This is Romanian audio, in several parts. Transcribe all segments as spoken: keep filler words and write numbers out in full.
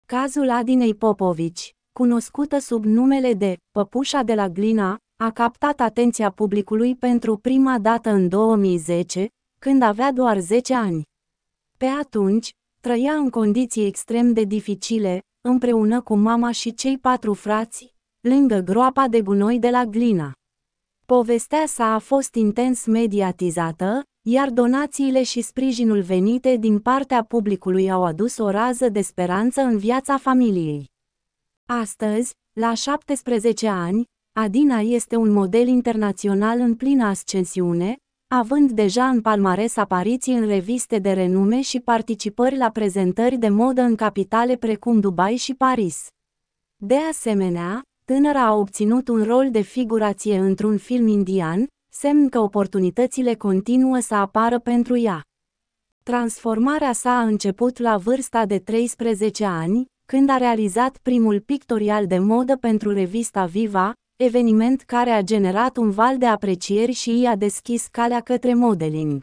Cazul Adinei Popovici, cunoscută sub numele de Păpușa de la Glina, a captat atenția publicului pentru prima dată în două mii zece, când avea doar zece ani. Pe atunci, trăia în condiții extrem de dificile, împreună cu mama și cei patru frați, lângă groapa de gunoi de la Glina. Povestea sa a fost intens mediatizată, iar donațiile și sprijinul venite din partea publicului au adus o rază de speranță în viața familiei. Astăzi, la șaptesprezece ani, Adina este un model internațional în plină ascensiune, având deja în palmares apariții în reviste de renume și participări la prezentări de modă în capitale precum Dubai și Paris. De asemenea, tânăra a obținut un rol de figurație într-un film indian, semn că oportunitățile continuă să apară pentru ea. Transformarea sa a început la vârsta de treisprezece ani, când a realizat primul pictorial de modă pentru revista Viva, eveniment care a generat un val de aprecieri și i-a deschis calea către modeling.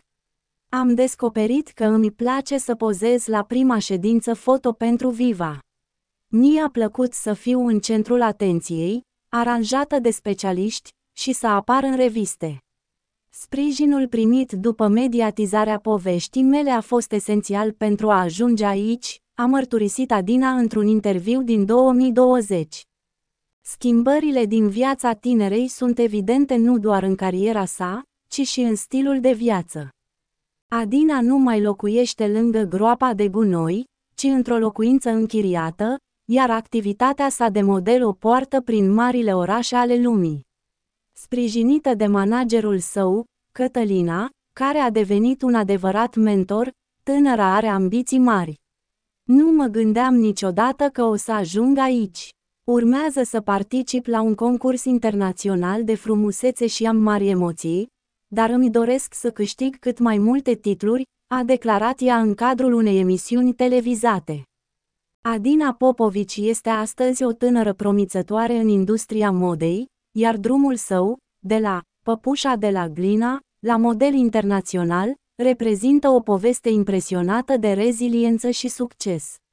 Am descoperit că îmi place să pozez la prima ședință foto pentru Viva. Mi-a plăcut să fiu în centrul atenției, aranjată de specialiști, și să apar în reviste. Sprijinul primit după mediatizarea poveștii mele a fost esențial pentru a ajunge aici, a mărturisit Adina într-un interviu din două mii douăzeci. Schimbările din viața tinerei sunt evidente nu doar în cariera sa, ci și în stilul de viață. Adina nu mai locuiește lângă groapa de gunoi, ci într-o locuință închiriată, iar activitatea sa de model o poartă prin marile orașe ale lumii. Sprijinită de managerul său, Cătălina, care a devenit un adevărat mentor, tânăra are ambiții mari. Nu mă gândeam niciodată că o să ajung aici. Urmează să particip la un concurs internațional de frumusețe și am mari emoții, dar îmi doresc să câștig cât mai multe titluri, a declarat ea în cadrul unei emisiuni televizate. Adina Popovici este astăzi o tânără promițătoare în industria modei, iar drumul său, de la Păpușa de la Glina, la model internațional, reprezintă o poveste impresionată de reziliență și succes.